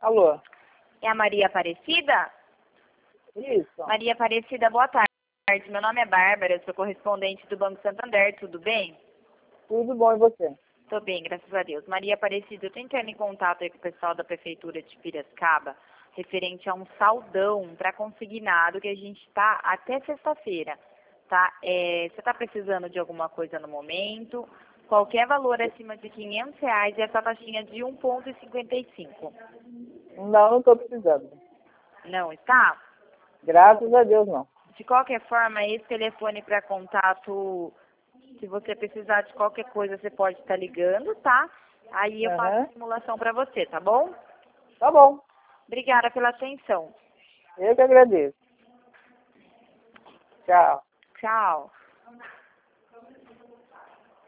Alô? É a Maria Aparecida? Isso. Maria Aparecida, boa tarde. Meu nome é Bárbara, eu sou correspondente do Banco Santander, tudo bem? Tudo bom e você? Tô bem, graças a Deus. Maria Aparecida, eu tô entrando em contato aí com o pessoal da Prefeitura de Piracicaba, referente a um saldão para consignado que a gente tá até sexta-feira, tá? Você tá precisando de alguma coisa no momento? Qualquer valor acima de R$ 500 e essa taxinha de 1,55. Não estou precisando. Não está? Graças a Deus, não. De qualquer forma, esse telefone para contato, se você precisar de qualquer coisa, você pode estar ligando, tá? Aí eu faço a simulação para você, tá bom? Tá bom. Obrigada pela atenção. Eu que agradeço. Tchau. Tchau.